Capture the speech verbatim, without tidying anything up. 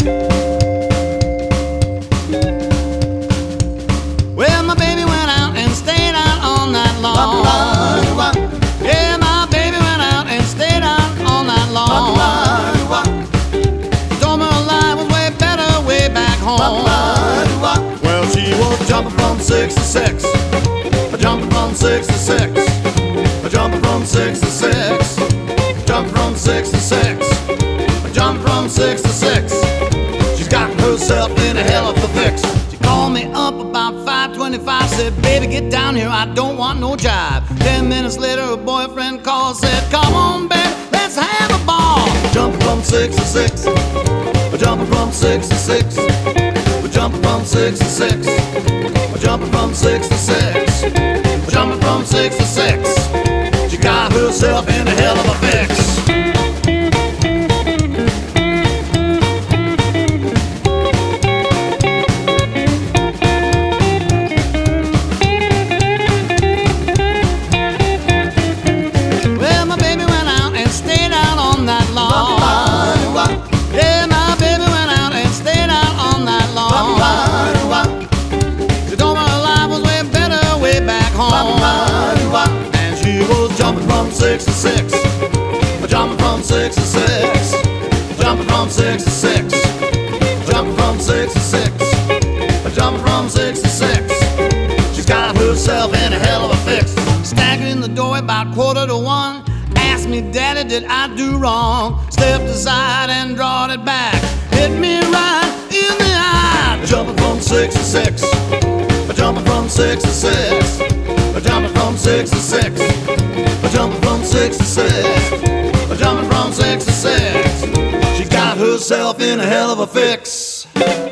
Well, my baby went out and stayed out all night long. Yeah, my baby went out and stayed out all night long. Told me her life was way better way back home. Well, she was jumping from six to six, jumping from six to six, jumping from six to six, jumping from six to six, jumping from six to six. She's gotten herself in a hell of a fix. She called me up about five twenty-five, said, baby, get down here, I don't want no jive. Ten minutes later, her boyfriend called, said, come on, baby, let's have a ball. Jumping from six to six, jumping from six to six, jumping from six to six, jumping from six to six, jumping from six to six. She got herself in a hell of a fix. Well, my baby went out and stayed out all night long. Yeah, my baby went out and stayed out all night long. She told me her life was way better way back home. And she was jumping from six to six, jumping from six to six, jumping from six to six, jumping from six to six, jumping from six to six. She's got herself in a hell of a fix. Staggered in the doorway about quarter to one. Asked me, Daddy, did I do wrong? Stepped aside and drawed it back. Hit me right in the eye. Jumping from six to six, jumping from six to six, jumping from six to six, jumping from six to six, jumping from six to six. She got herself in a hell of a fix.